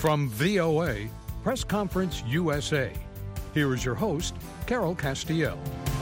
From VOA, Press Conference USA, here is your host, Carol Castiel.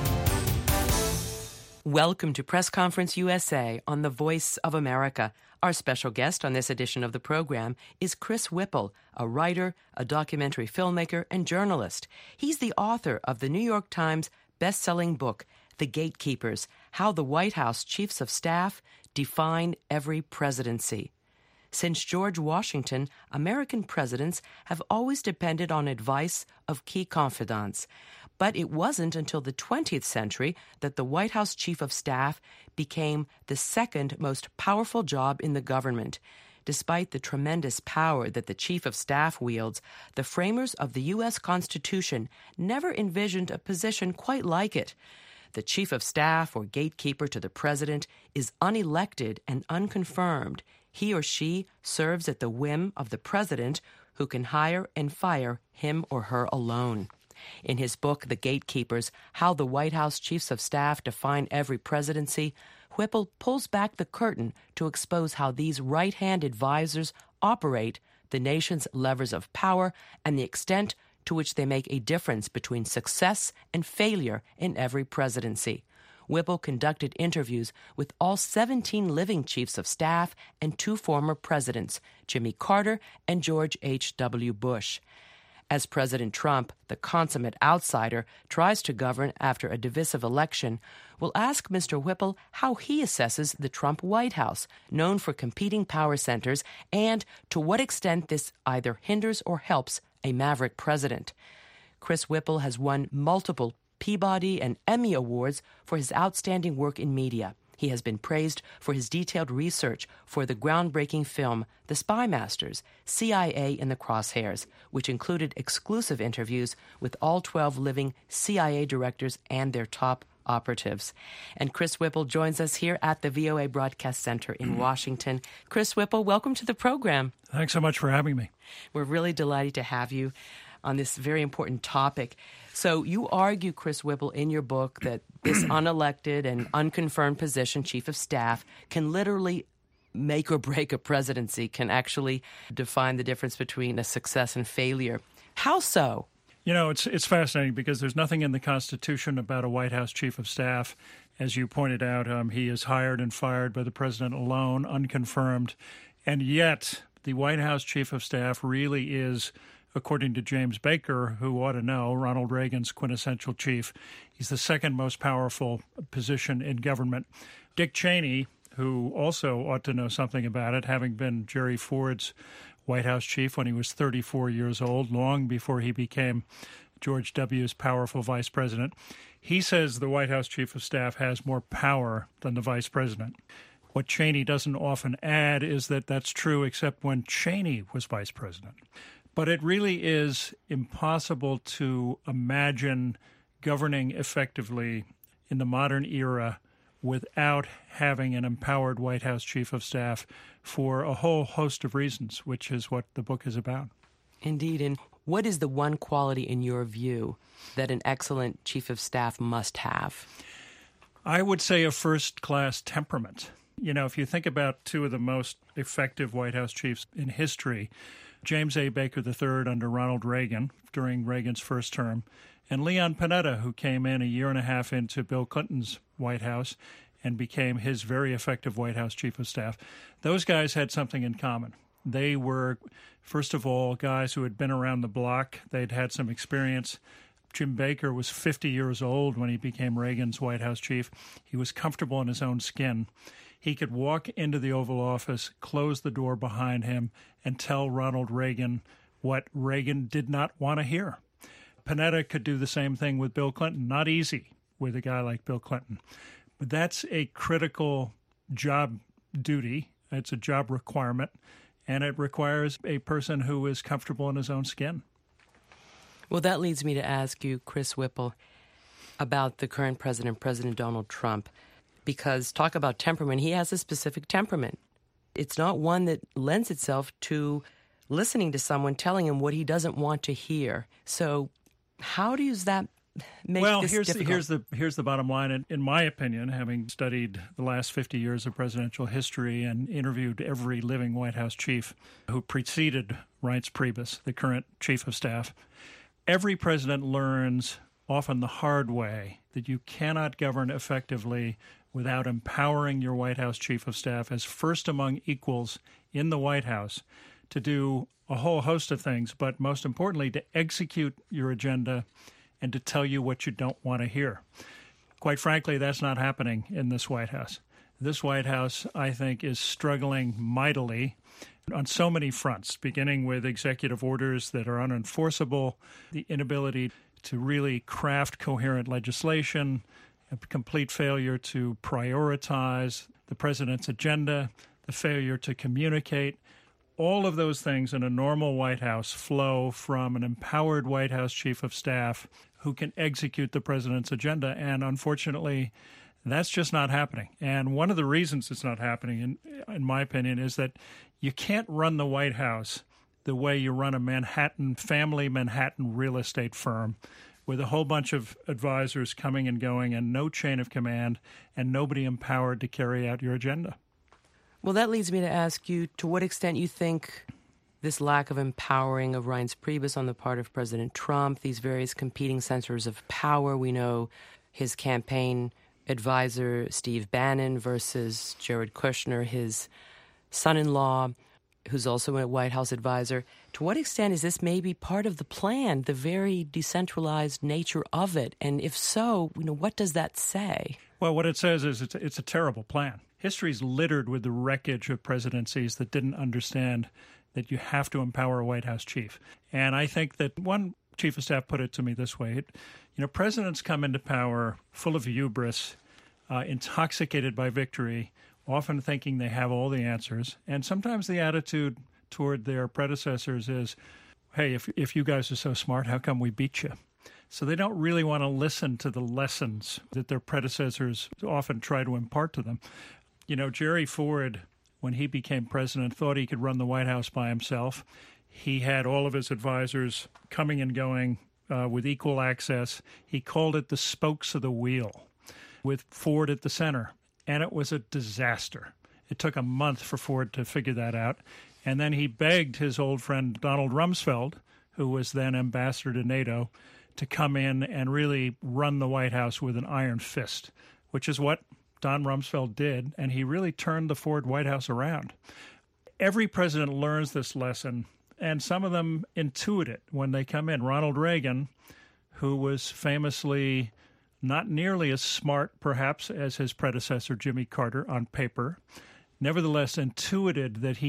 Welcome to Press Conference USA on the Voice of America. Our special guest on this edition of the program is Chris Whipple, a writer, a documentary filmmaker, and journalist. He's the author of the New York Times best-selling book, The Gatekeepers: How the White House Chiefs of Staff Define Every Presidency. Since George Washington, American presidents have always depended on advice of key confidants. But it wasn't until the 20th century that the White House Chief of Staff became the second most powerful job in the government. Despite the tremendous power that the Chief of Staff wields, the framers of the U.S. Constitution never envisioned a position quite like it. The Chief of Staff, or gatekeeper to the President, is unelected and unconfirmed. He or she serves at the whim of the President, who can hire and fire him or her alone. In his book, The Gatekeepers: How the White House Chiefs of Staff Define Every Presidency, Whipple pulls back the curtain to expose how these right-hand advisors operate the nation's levers of power and the extent to which they make a difference between success and failure in every presidency. Whipple conducted interviews with all 17 living chiefs of staff and 2 former presidents, Jimmy Carter and George H.W. Bush. As President Trump, the consummate outsider, tries to govern after a divisive election, we'll ask Mr. Whipple how he assesses the Trump White House, known for competing power centers, and to what extent this either hinders or helps a maverick president. Chris Whipple has won multiple Peabody and Emmy Awards for his outstanding work in media. He has been praised for his detailed research for the groundbreaking film The Spy Masters, CIA in the Crosshairs, which included exclusive interviews with all 12 living CIA directors and their top operatives. And Chris Whipple joins us here at the VOA Broadcast Center in Washington. Chris Whipple, welcome to the program. Thanks so much for having me. We're really delighted to have you on this very important topic. So you argue, Chris Whipple, in your book that this unelected and unconfirmed position, Chief of Staff, can literally make or break a presidency, can actually define the difference between a success and failure. How so? You know, it's fascinating because there's nothing in the Constitution about a White House Chief of Staff. As you pointed out, he is hired and fired by the president alone, unconfirmed. And yet the White House Chief of Staff really is, according to James Baker, who ought to know, Ronald Reagan's quintessential chief. He's the second most powerful position in government. Dick Cheney, who also ought to know something about it, having been Jerry Ford's White House chief when he was 34 years old, long before he became George W.'s powerful vice president. He says the White House Chief of Staff has more power than the vice president. What Cheney doesn't often add is that that's true except when Cheney was vice president. But it really is impossible to imagine governing effectively in the modern era without having an empowered White House Chief of Staff for a whole host of reasons, which is what the book is about. Indeed. And what is the one quality, in your view, that an excellent Chief of Staff must have? I would say a first-class temperament. You know, if you think about 2 of the most effective White House chiefs in history, James A. Baker III under Ronald Reagan during Reagan's first term, and Leon Panetta, who came in a year and a half into Bill Clinton's White House and became his very effective White House Chief of Staff. Those guys had something in common. They were, first of all, guys who had been around the block. They'd had some experience. Jim Baker was 50 years old when he became Reagan's White House chief. He was comfortable in his own skin. He could walk into the Oval Office, close the door behind him, and tell Ronald Reagan what Reagan did not want to hear. Panetta could do the same thing with Bill Clinton. Not easy with a guy like Bill Clinton. But that's a critical job duty. It's a job requirement, and it requires a person who is comfortable in his own skin. Well, that leads me to ask you, Chris Whipple, about the current president, President Donald Trump, because talk about temperament. He has a specific temperament. It's not one that lends itself to listening to someone telling him what he doesn't want to hear. So how does that make this difficult? Here's the bottom line. In my opinion, having studied the last 50 years of presidential history and interviewed every living White House chief who preceded Reince Priebus, the current chief of staff, every president learns, often the hard way, that you cannot govern effectively without empowering your White House chief of staff as first among equals in the White House to do a whole host of things, but most importantly, to execute your agenda and to tell you what you don't want to hear. Quite frankly, that's not happening in this White House. This White House, I think, is struggling mightily on so many fronts, beginning with executive orders that are unenforceable, the inability to really craft coherent legislation, a complete failure to prioritize the president's agenda, the failure to communicate. All of those things in a normal White House flow from an empowered White House chief of staff who can execute the president's agenda. And unfortunately, that's just not happening. And one of the reasons it's not happening, in my opinion, is that you can't run the White House the way you run a family Manhattan real estate firm with a whole bunch of advisors coming and going and no chain of command and nobody empowered to carry out your agenda. Well, that leads me to ask you to what extent you think this lack of empowering of Reince Priebus on the part of President Trump, these various competing centers of power. We know his campaign advisor, Steve Bannon, versus Jared Kushner, his son-in-law, who's also a White House advisor. To what extent is this maybe part of the plan, the very decentralized nature of it? And if so, what does that say? Well, what it says is it's a terrible plan. History's littered with the wreckage of presidencies that didn't understand that you have to empower a White House chief. And I think that one chief of staff put it to me this way. Presidents come into power full of hubris, intoxicated by victory, often thinking they have all the answers. And sometimes the attitude toward their predecessors is, hey, if you guys are so smart, how come we beat you? So they don't really want to listen to the lessons that their predecessors often try to impart to them. Jerry Ford, when he became president, thought he could run the White House by himself. He had all of his advisors coming and going with equal access. He called it the spokes of the wheel, with Ford at the center. And it was a disaster. It took a month for Ford to figure that out. And then he begged his old friend Donald Rumsfeld, who was then ambassador to NATO, to come in and really run the White House with an iron fist, which is what Don Rumsfeld did, and he really turned the Ford White House around. Every president learns this lesson, and some of them intuit it when they come in. Ronald Reagan, who was famously not nearly as smart, perhaps, as his predecessor, Jimmy Carter, on paper, nevertheless intuited that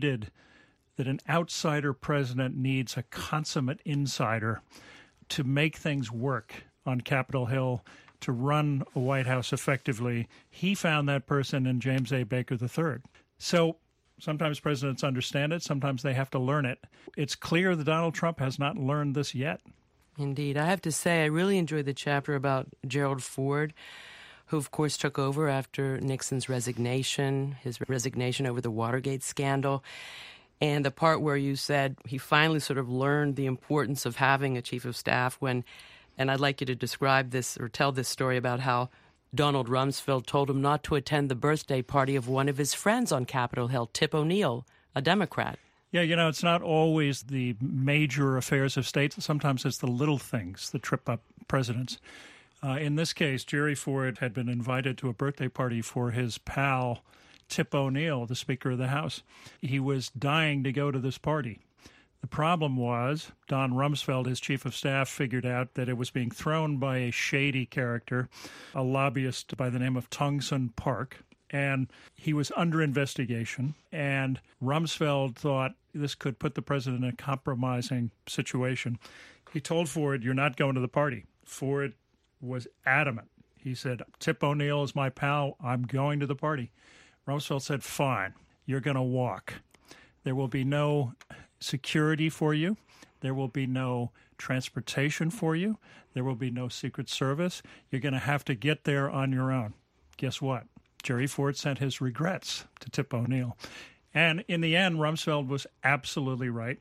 that an outsider president needs a consummate insider to make things work on Capitol Hill, to run a White House effectively. He found that person in James A. Baker III. So sometimes presidents understand it. Sometimes they have to learn it. It's clear that Donald Trump has not learned this yet. Indeed. I have to say, I really enjoyed the chapter about Gerald Ford, who, of course, took over after Nixon's resignation, his resignation over the Watergate scandal, and the part where you said he finally sort of learned the importance of having a chief of staff when, and I'd like you to describe this or tell this story about how Donald Rumsfeld told him not to attend the birthday party of one of his friends on Capitol Hill, Tip O'Neill, a Democrat. Yeah, it's not always the major affairs of state. Sometimes it's the little things that trip up presidents. In this case, Jerry Ford had been invited to a birthday party for his pal, Tip O'Neill, the Speaker of the House. He was dying to go to this party. The problem was Don Rumsfeld, his chief of staff, figured out that it was being thrown by a shady character, a lobbyist by the name of Tongsun Park, and he was under investigation. And Rumsfeld thought this could put the president in a compromising situation. He told Ford, "You're not going to the party." Ford was adamant. He said, "Tip O'Neill is my pal. I'm going to the party." Rumsfeld said, "Fine, you're going to walk. There will be no security for you. There will be no transportation for you. There will be no Secret Service. You're going to have to get there on your own." Guess what? Jerry Ford sent his regrets to Tip O'Neill. And in the end, Rumsfeld was absolutely right.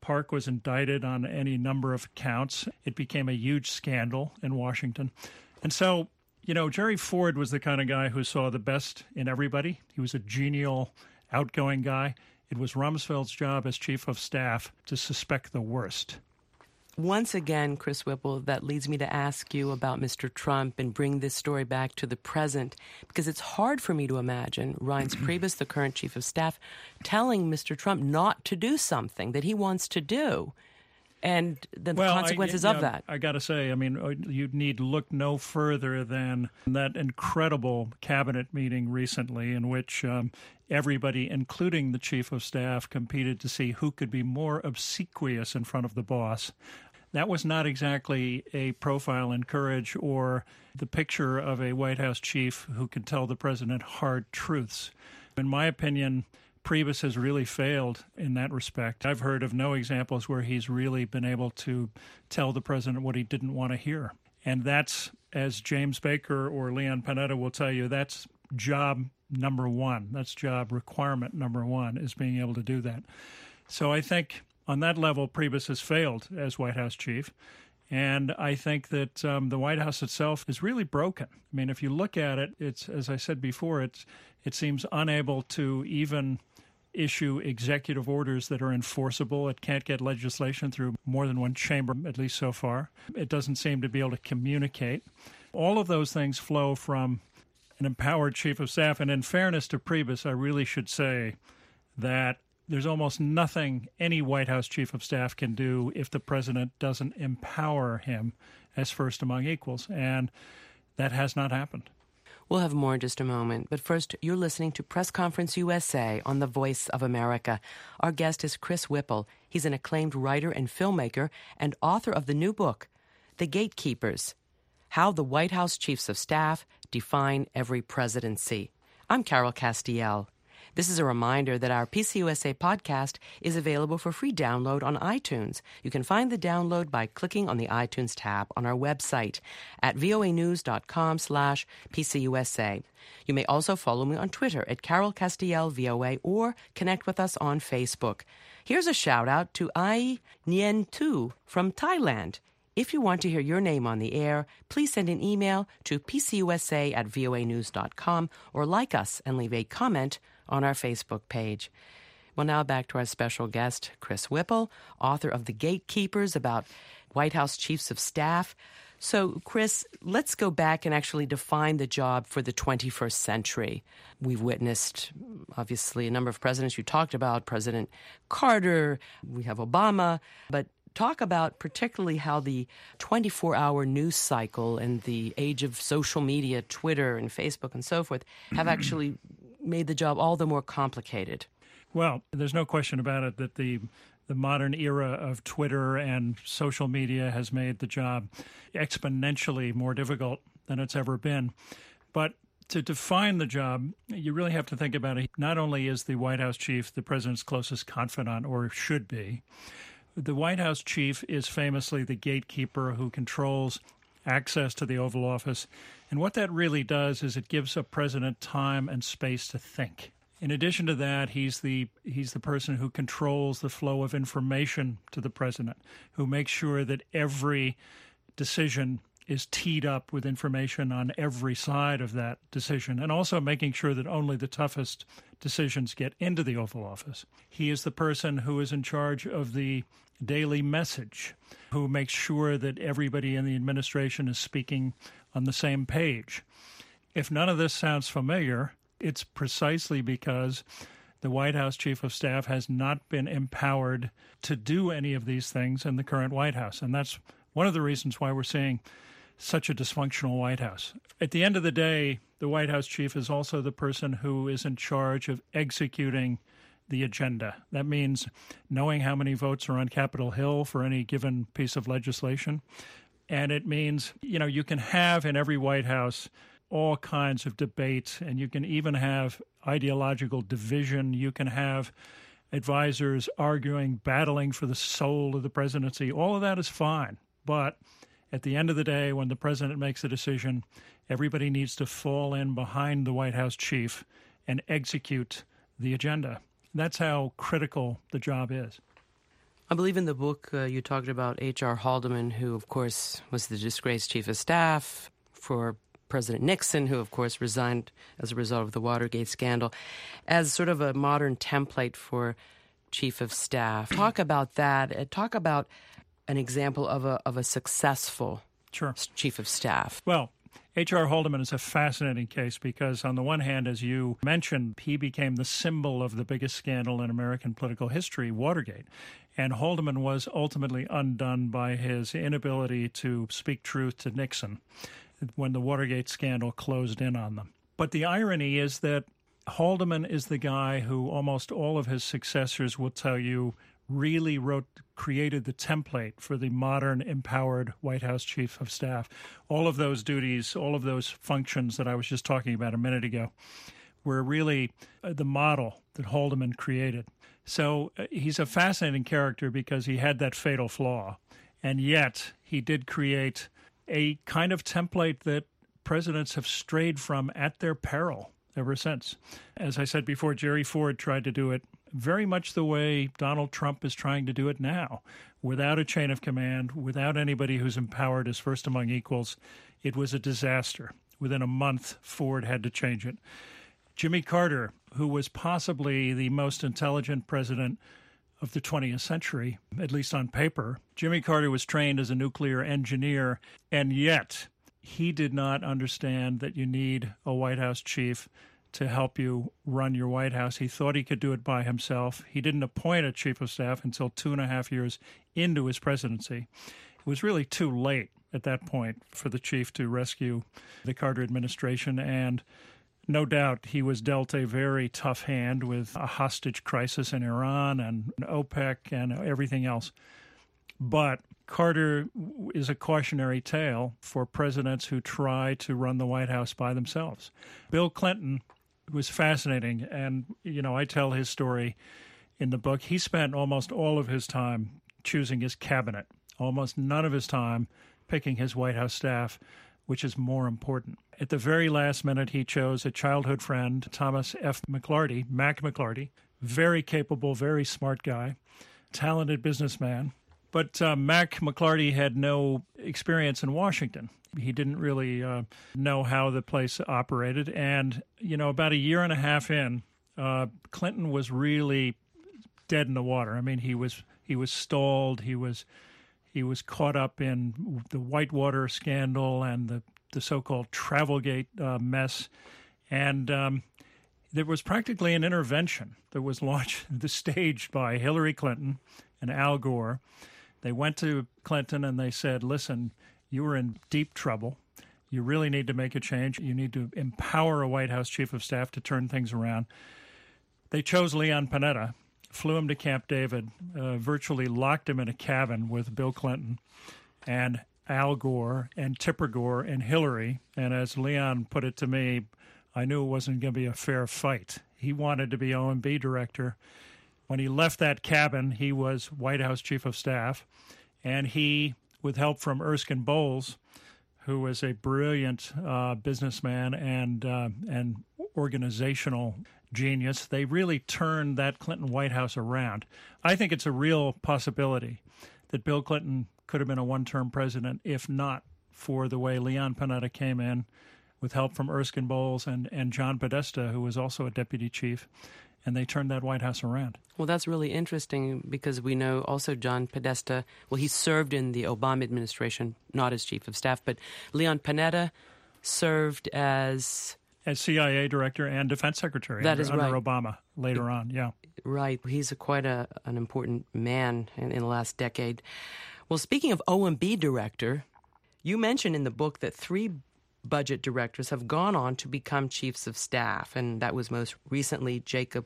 Park was indicted on any number of counts. It became a huge scandal in Washington. And so, Jerry Ford was the kind of guy who saw the best in everybody. He was a genial, outgoing guy. It was Rumsfeld's job as chief of staff to suspect the worst. Once again, Chris Whipple, that leads me to ask you about Mr. Trump and bring this story back to the present, because it's hard for me to imagine Reince Priebus, the current chief of staff, telling Mr. Trump not to do something that he wants to do, and the consequences of that. I got to say, you'd need look no further than that incredible cabinet meeting recently in which everybody, including the chief of staff, competed to see who could be more obsequious in front of the boss. That was not exactly a profile in courage or the picture of a White House chief who could tell the president hard truths. In my opinion, Priebus has really failed in that respect. I've heard of no examples where he's really been able to tell the president what he didn't want to hear. And that's, as James Baker or Leon Panetta will tell you, that's job number one. That's job requirement number one, is being able to do that. So I think on that level, Priebus has failed as White House chief. And I think that the White House itself is really broken. If you look at it, it's, as I said before, it seems unable to even issue executive orders that are enforceable. It can't get legislation through more than one chamber, at least so far. It doesn't seem to be able to communicate. All of those things flow from an empowered chief of staff. And in fairness to Priebus, I really should say that there's almost nothing any White House chief of staff can do if the president doesn't empower him as first among equals. And that has not happened. We'll have more in just a moment. But first, you're listening to Press Conference USA on the Voice of America. Our guest is Chris Whipple. He's an acclaimed writer and filmmaker and author of the new book, The Gatekeepers: How the White House Chiefs of Staff Define Every Presidency. I'm Carol Castiel. This is a reminder that our PCUSA podcast is available for free download on iTunes. You can find the download by clicking on the iTunes tab on our website at voanews.com/PCUSA. You may also follow me on Twitter at Carol Castiel VOA or connect with us on Facebook. Here's a shout out to Ai Nien Tu from Thailand. If you want to hear your name on the air, please send an email to pcusa@voanews.com or like us and leave a comment on our Facebook page. Well, now back to our special guest, Chris Whipple, author of The Gatekeepers, about White House chiefs of staff. So, Chris, let's go back and actually define the job for the 21st century. We've witnessed, obviously, a number of presidents. You talked about President Carter. We have Obama. But talk about particularly how the 24-hour news cycle and the age of social media, Twitter and Facebook and so forth, have actually made the job all the more complicated. Well, there's no question about it that the modern era of Twitter and social media has made the job exponentially more difficult than it's ever been. But to define the job, you really have to think about it. Not only is the White House chief the president's closest confidant, or should be, the White House chief is famously the gatekeeper who controls access to the Oval Office. And what that really does is it gives a president time and space to think. In addition to that, he's the person who controls the flow of information to the president, who makes sure that every decision is teed up with information on every side of that decision, and also making sure that only the toughest decisions get into the Oval Office. He is the person who is in charge of the daily message, who makes sure that everybody in the administration is speaking on the same page. If none of this sounds familiar, it's precisely because the White House chief of staff has not been empowered to do any of these things in the current White House. And that's one of the reasons why we're seeing such a dysfunctional White House. At the end of the day, the White House chief is also the person who is in charge of executing the agenda. That means knowing how many votes are on Capitol Hill for any given piece of legislation. And it means, you can have in every White House all kinds of debate, and you can even have ideological division. You can have advisors arguing, battling for the soul of the presidency. All of that is fine. But at the end of the day, when the president makes a decision, everybody needs to fall in behind the White House chief and execute the agenda. That's how critical the job is. I believe in the book you talked about H.R. Haldeman, who, of course, was the disgraced chief of staff for President Nixon, who, of course, resigned as a result of the Watergate scandal, as sort of a modern template for chief of staff. Talk about that. Talk about an example of a successful chief of staff. Well, H.R. Haldeman is a fascinating case because, on the one hand, as you mentioned, he became the symbol of the biggest scandal in American political history, Watergate. And Haldeman was ultimately undone by his inability to speak truth to Nixon when the Watergate scandal closed in on them. But the irony is that Haldeman is the guy who almost all of his successors will tell you really created the template for the modern, empowered White House chief of staff. All of those duties, all of those functions that I was just talking about a minute ago were really the model that Haldeman created. So he's a fascinating character because he had that fatal flaw, and yet he did create a kind of template that presidents have strayed from at their peril ever since. As I said before, Jerry Ford tried to do it very much the way Donald Trump is trying to do it now, without a chain of command, without anybody who's empowered as first among equals. It was a disaster. Within a month, Ford had to change it. Jimmy Carter, who was possibly the most intelligent president of the 20th century, at least on paper, Jimmy Carter was trained as a nuclear engineer, and yet he did not understand that you need a White House chief to help you run your White House. He thought he could do it by himself. He didn't appoint a chief of staff until 2.5 years into his presidency. It was really too late at that point for the chief to rescue the Carter administration, and no doubt he was dealt a very tough hand with a hostage crisis in Iran and OPEC and everything else. But Carter is a cautionary tale for presidents who try to run the White House by themselves. Bill Clinton was fascinating, and, I tell his story in the book. He spent almost all of his time choosing his cabinet, almost none of his time picking his White House staff, which is more important. At the very last minute, he chose a childhood friend, Thomas F. McLarty, Mac McLarty, very capable, very smart guy, talented businessman. But Mac McLarty had no experience in Washington. He didn't really know how the place operated. And, about a year and a half in, Clinton was really dead in the water. I mean, he was stalled. He was caught up in the Whitewater scandal and the so-called Travelgate mess. And there was practically an intervention that was staged by Hillary Clinton and Al Gore. They went to Clinton and they said, listen, you are in deep trouble. You really need to make a change. You need to empower a White House chief of staff to turn things around. They chose Leon Panetta, flew him to Camp David, virtually locked him in a cabin with Bill Clinton and Al Gore and Tipper Gore and Hillary. And as Leon put it to me, I knew it wasn't going to be a fair fight. He wanted to be OMB director. When he left that cabin, he was White House chief of staff, and he, with help from Erskine Bowles, who was a brilliant businessman and organizational genius, they really turned that Clinton White House around. I think it's a real possibility that Bill Clinton could have been a one-term president if not for the way Leon Panetta came in with help from Erskine Bowles and John Podesta, who was also a deputy chief, and they turned that White House around. Well, that's really interesting because we know also John Podesta, well, he served in the Obama administration, not as chief of staff, but Leon Panetta served as CIA director and defense secretary under Obama later on, yeah. Right. He's quite an important man in the last decade. Well, speaking of OMB director, you mentioned in the book that 3 budget directors have gone on to become chiefs of staff, and that was most recently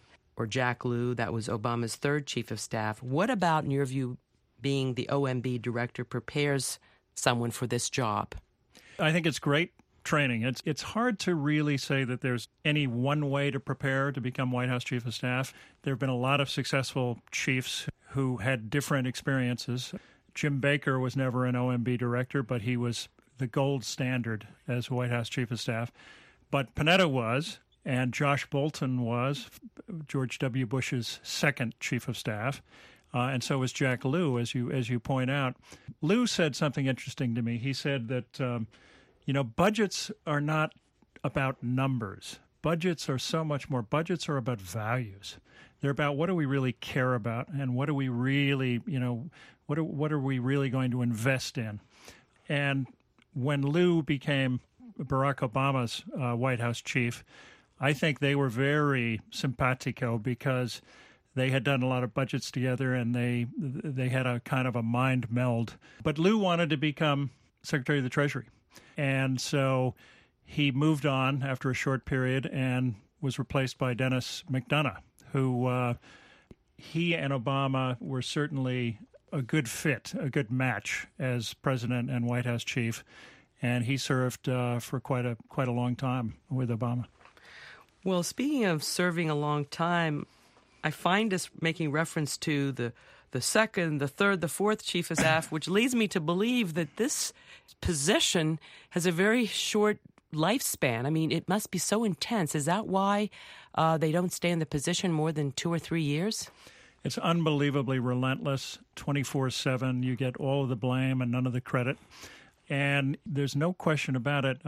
Jack Lew. That was Obama's 3rd chief of staff. What about, in your view, being the OMB director prepares someone for this job? I think it's great training. It's hard to really say that there's any one way to prepare to become White House chief of staff. There have been a lot of successful chiefs who had different experiences. Jim Baker was never an OMB director, but he was the gold standard as White House chief of staff. But Panetta was, and Josh Bolten was, George W. Bush's 2nd chief of staff. and so was Jack Lew, as you point out. Lew said something interesting to me. He said that budgets are not about numbers. Budgets are so much more. Budgets are about values. They're about what do we really care about, and what do we really, what are we really going to invest in. And when Lew became Barack Obama's White House chief, I think they were very simpatico because they had done a lot of budgets together, and they had a kind of a mind meld. But Lew wanted to become Secretary of the Treasury, and so he moved on after a short period and was replaced by Dennis McDonough, who he and Obama were certainly a good fit, a good match as president and White House chief, and he served for quite a long time with Obama. Well, speaking of serving a long time, I find us making reference to the second, the third, the fourth chief of staff, which leads me to believe that this position has a very short lifespan. I mean, it must be so intense. Is that why they don't stay in the position more than 2 or 3 years? It's unbelievably relentless, 24/7. You get all of the blame and none of the credit. And there's no question about it.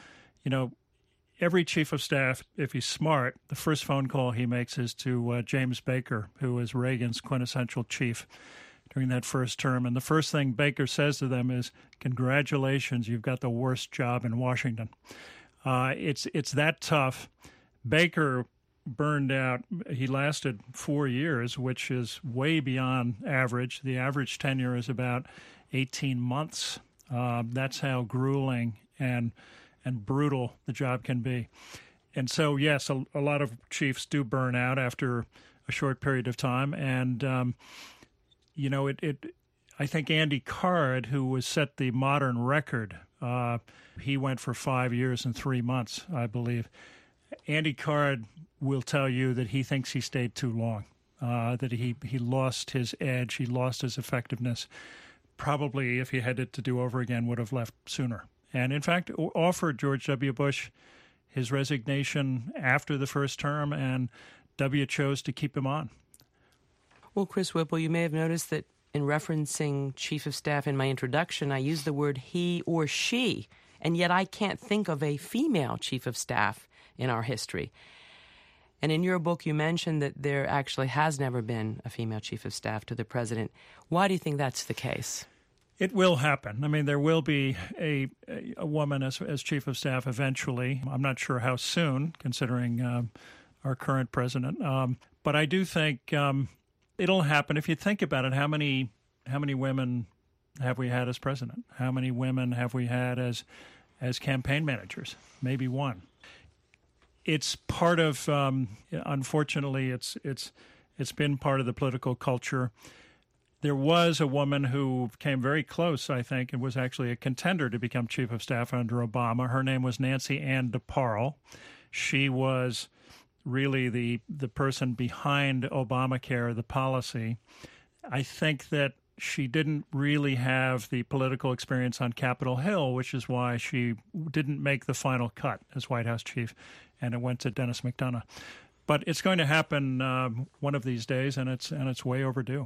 Every chief of staff, if he's smart, the first phone call he makes is to James Baker, who was Reagan's quintessential chief during that first term. And the first thing Baker says to them is, "Congratulations, you've got the worst job in Washington." It's that tough. Baker burned out. He lasted 4 years, which is way beyond average. The average tenure is about 18 months. That's how grueling and brutal the job can be. And so, yes, a lot of chiefs do burn out after a short period of time. And, I think Andy Card, who set the modern record, he went for 5 years and 3 months, I believe. Andy Card will tell you that he thinks he stayed too long, that he lost his edge, he lost his effectiveness. Probably, if he had it to do over again, would have left sooner. And, in fact, offered George W. Bush his resignation after the first term, and W. chose to keep him on. Well, Chris Whipple, you may have noticed that in referencing chief of staff in my introduction, I used the word he or she, and yet I can't think of a female chief of staff in our history. And in your book, you mentioned that there actually has never been a female chief of staff to the president. Why do you think that's the case? It will happen. I mean, there will be a woman as chief of staff eventually. I'm not sure how soon, considering our current president. But I do think it'll happen. If you think about it, how many women have we had as president? How many women have we had as campaign managers? Maybe one. It's part of, unfortunately, it's been part of the political culture. There was a woman who came very close, I think, and was actually a contender to become chief of staff under Obama. Her name was Nancy Ann DeParle. She was really the person behind Obamacare, the policy. I think that she didn't really have the political experience on Capitol Hill, which is why she didn't make the final cut as White House chief, and it went to Dennis McDonough. But it's going to happen one of these days, and it's way overdue.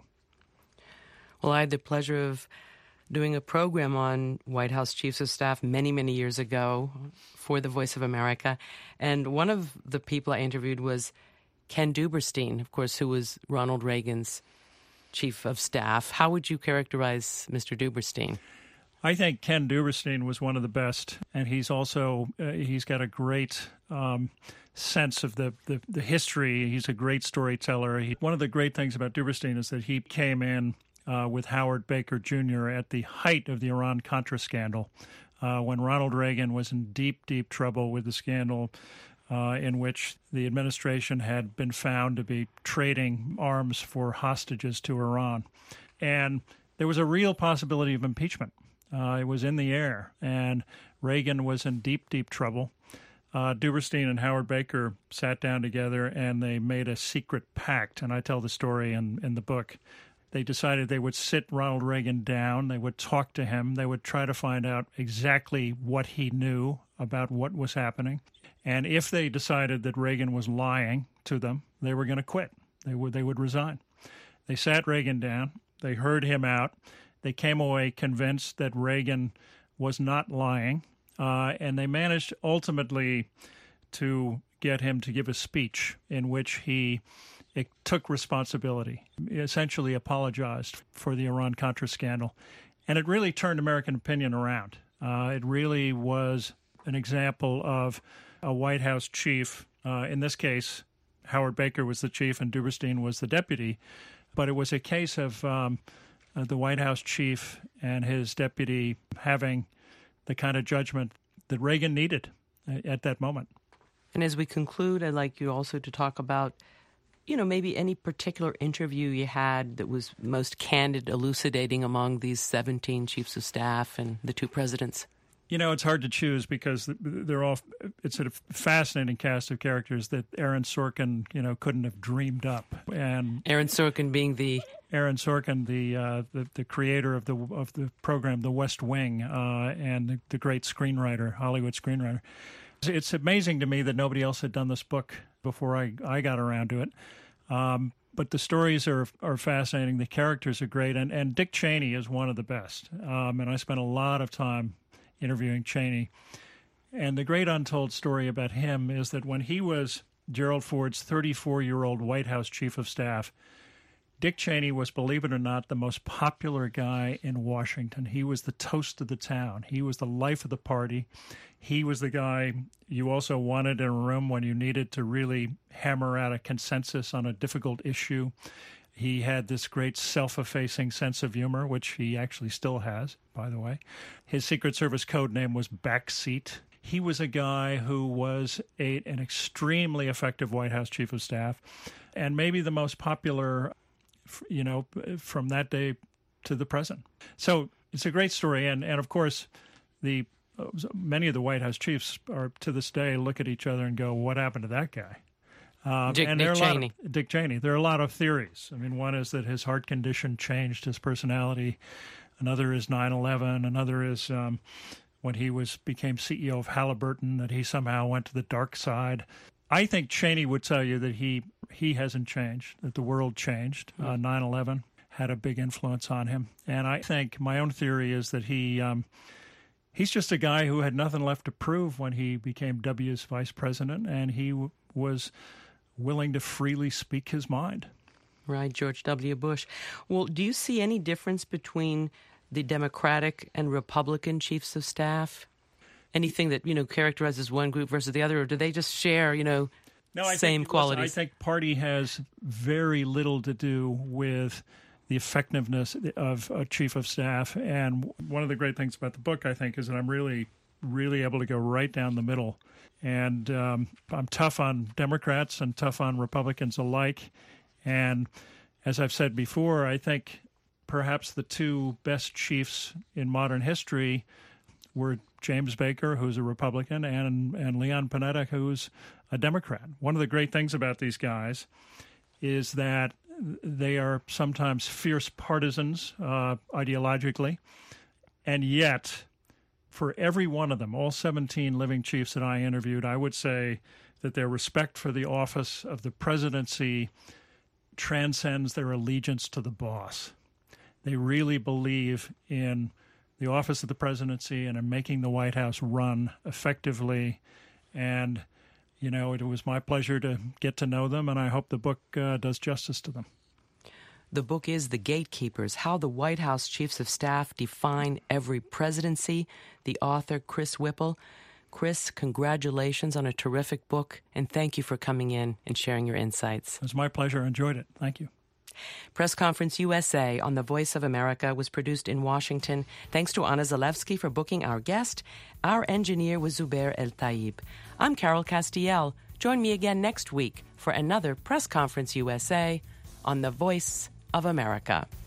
Well, I had the pleasure of doing a program on White House chiefs of staff many, many years ago for the Voice of America. And one of the people I interviewed was Ken Duberstein, of course, who was Ronald Reagan's chief of staff. How would you characterize Mr. Duberstein? I think Ken Duberstein was one of the best, and he's also he's got a great sense of the history. He's a great storyteller. One of the great things about Duberstein is that he came in with Howard Baker Jr. at the height of the Iran-Contra scandal, when Ronald Reagan was in deep, deep trouble with the scandal in which the administration had been found to be trading arms for hostages to Iran. And there was a real possibility of impeachment. It was in the air, and Reagan was in deep, deep trouble. Duberstein and Howard Baker sat down together, and they made a secret pact, and I tell the story in the book. They decided they would sit Ronald Reagan down. They would talk to him. They would try to find out exactly what he knew about what was happening. And if they decided that Reagan was lying to them, they were going to quit. They would resign. They sat Reagan down. They heard him out. They came away convinced that Reagan was not lying, and they managed ultimately to get him to give a speech in which he took responsibility, essentially apologized for the Iran-Contra scandal. And it really turned American opinion around. It really was an example of a White House chief. In this case, Howard Baker was the chief and Duberstein was the deputy. But it was a case of the White House chief and his deputy having the kind of judgment that Reagan needed at that moment. And as we conclude, I'd like you also to talk about, maybe any particular interview you had that was most candid, elucidating among these 17 chiefs of staff and the two presidents. It's hard to choose because it's a fascinating cast of characters that Aaron Sorkin, couldn't have dreamed up. And Aaron Sorkin being the creator of the program, The West Wing, and the great screenwriter, Hollywood screenwriter. It's amazing to me that nobody else had done this book before I got around to it. But the stories are fascinating. The characters are great. And Dick Cheney is one of the best. And I spent a lot of time interviewing Cheney. And the great untold story about him is that when he was Gerald Ford's 34-year-old White House chief of staff, Dick Cheney was, believe it or not, the most popular guy in Washington. He was the toast of the town. He was the life of the party. He was the guy you also wanted in a room when you needed to really hammer out a consensus on a difficult issue. He had this great self-effacing sense of humor, which he actually still has, by the way. His Secret Service code name was Backseat. He was a guy who was an extremely effective White House chief of staff and maybe the most popular, from that day to the present. So it's a great story. And of course, many of the White House chiefs are to this day look at each other and go, what happened to that guy? Dick Cheney. Dick Cheney. There are a lot of theories. I mean, one is that his heart condition changed his personality. Another is 9/11. Another is when he became CEO of Halliburton, that he somehow went to the dark side. I think Cheney would tell you that he hasn't changed, that the world changed. 9/11 had a big influence on him. And I think my own theory is that he's just a guy who had nothing left to prove when he became W's vice president, and he was willing to freely speak his mind. Right, George W. Bush. Well, do you see any difference between the Democratic and Republican chiefs of staff? Anything that, characterizes one group versus the other, or do they just share, same qualities? I think party has very little to do with the effectiveness of a chief of staff. And one of the great things about the book, I think, is that I'm really, really able to go right down the middle. And I'm tough on Democrats and tough on Republicans alike. And as I've said before, I think perhaps the two best chiefs in modern history were James Baker, who's a Republican, and Leon Panetta, who's a Democrat. One of the great things about these guys is that they are sometimes fierce partisans ideologically, and yet for every one of them, all 17 living chiefs that I interviewed, I would say that their respect for the office of the presidency transcends their allegiance to the boss. They really believe in the office of the presidency and in making the White House run effectively. And, it was my pleasure to get to know them, and I hope the book does justice to them. The book is The Gatekeepers, How the White House Chiefs of Staff Define Every Presidency. The author, Chris Whipple. Chris, congratulations on a terrific book, and thank you for coming in and sharing your insights. It was my pleasure. I enjoyed it. Thank you. Press Conference USA on the Voice of America was produced in Washington. Thanks to Anna Zalewski for booking our guest. Our engineer was Zubair El Taib. I'm Carol Castiel. Join me again next week for another Press Conference USA on the Voice of America.